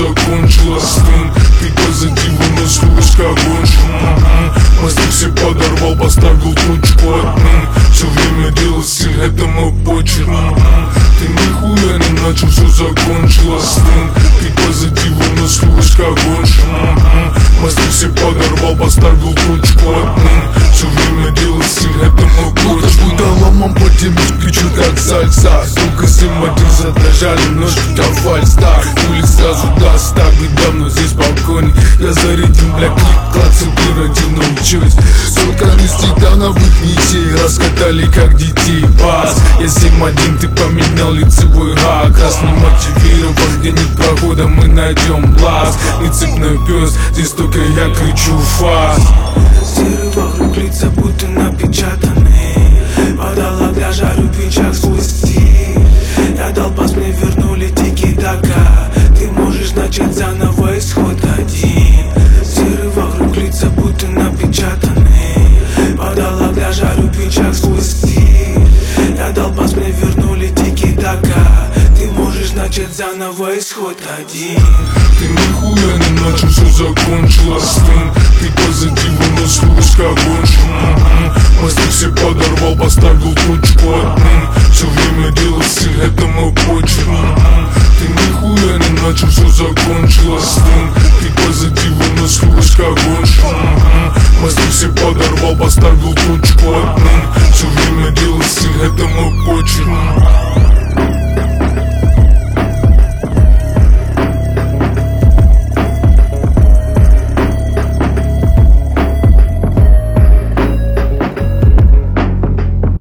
закончилось. Ты позади выносилась как гонщик. Мосты все подорвал, поставил точку одну. Все время делал стиль, это мой почерк. Ты нихуя не начал, все закончилось. Ты позади выносилась как гонщик. Мосты все подорвал, поставил точку одну. Все время делал стиль, это мой почерк. Будто ломом по тебе кричу как сальса. Сука, симпатии задрожали, ножки как фальстарт. Улиц сразу даст, так недавно здесь балконе. Я зарядил, бля, клик-клак, оперативно учусь. Сука, титановых нитей раскатали как детей бас. Я 7-1, ты поменял лицевой гак. Раз не мотивирован, где нет прохода, мы найдем блаз. Не цепной пес, здесь только я кричу фас. Серый вокруг лица будто напечатаны. Подала для жару пинчак свой стиль. Я дал пас, мне вернули тики-така. Ты можешь начать заново, исход один. Серый вокруг лица будто напечатаны. Подала для жару пинчак свой стиль. Я дал пас, мне вернули тики-така. Ты можешь начать заново, исход один. Ты нихуя не начал, все закончилось. Ты позади выносилась как гонщик. Мосты все подорвал, поставил точку одну. Все время делал стиль, это мой почерк. Ты нихуя не начал, все закончилось. Ты позади выносилась как гонщик. Мосты все подорвал, поставил точку одну. Все время делал стиль, это мой почерк.